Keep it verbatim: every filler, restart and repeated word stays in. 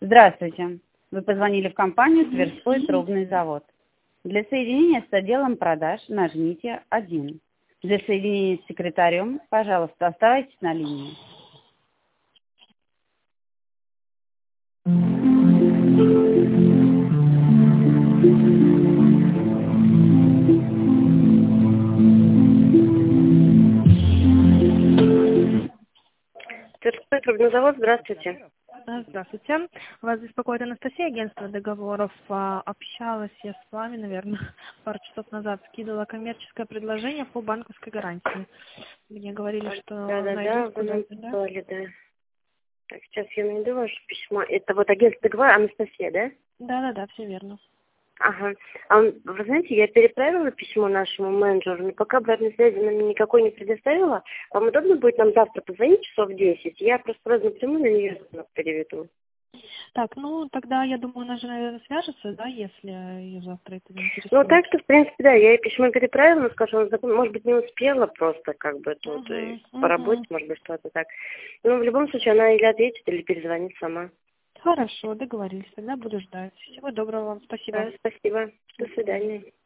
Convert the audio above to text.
Здравствуйте. Вы позвонили в компанию «Тверской трубный завод». Для соединения с отделом продаж нажмите один. Для соединения с секретарем, пожалуйста, оставайтесь на линии. Тверской трубный завод, здравствуйте. А, Здравствуйте. Вас беспокоит Анастасия, агентство договоров. А, Общалась я с вами, наверное, пару часов назад. Скидывала коммерческое предложение по банковской гарантии. Мне говорили, что Да-да-да, найдут вы нам куда-то, да? послали, да. Так, сейчас я найду ваше письмо. Это вот агентство договора Анастасия, да? Да-да-да, все верно. Ага. А он- вы знаете, я переправила письмо нашему менеджеру, но пока обратной связи нам никакой не предоставила. Вам удобно будет нам завтра позвонить часов в десять? Я просто сразу напрямую на нее переведу. Так, ну тогда, я думаю, она же, наверное, свяжется, да, если ее завтра это не Ну, интересует. так что, в принципе, да, я ей письмо переправила, но скажу, может быть, не успела просто, как бы, тут, и Угу, по работе, угу. может быть, что-то так. Ну, в любом случае, она или ответит, или перезвонит сама. Хорошо, договорились. Тогда буду ждать. Всего доброго вам. Спасибо. Да, спасибо. До До свидания. свидания.